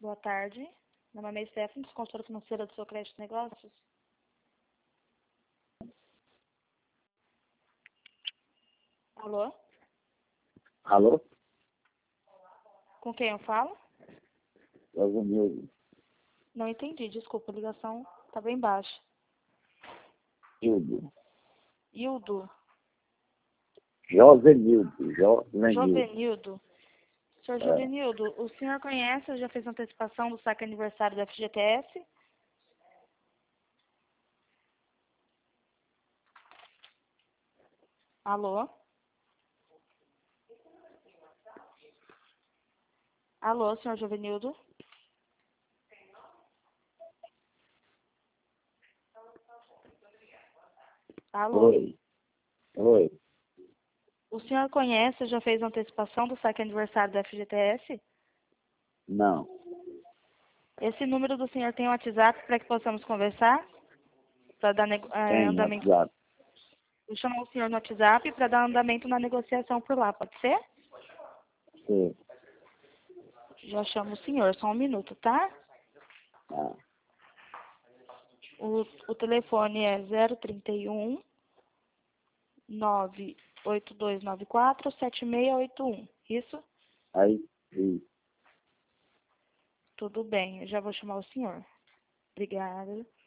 Boa tarde. Meu nome é Stephanie, consultora financeira do seu Crédito Negócios. Alô? Alô? Com quem eu falo? Josenildo. Não entendi, desculpa, a ligação está bem baixa. Hildo. Hildo? Josenildo. Jovenildo? Senhor Jovenildo, o senhor conhece ou já fez antecipação do saque aniversário do FGTS? Alô? Alô, senhor Jovenildo? Alô? Oi. Oi. O senhor conhece ou já fez antecipação do saque aniversário do FGTS? Não. Esse número do senhor tem um WhatsApp para que possamos conversar? Para dar Tem andamento. WhatsApp. Vou chamar o senhor no WhatsApp para dar andamento na negociação por lá, pode ser? Sim. Já chamo o senhor, só um minuto, tá? Ah. O telefone é 031 98294 7681. Isso? Aí, sim. Tudo bem, eu já vou chamar o senhor. Obrigada.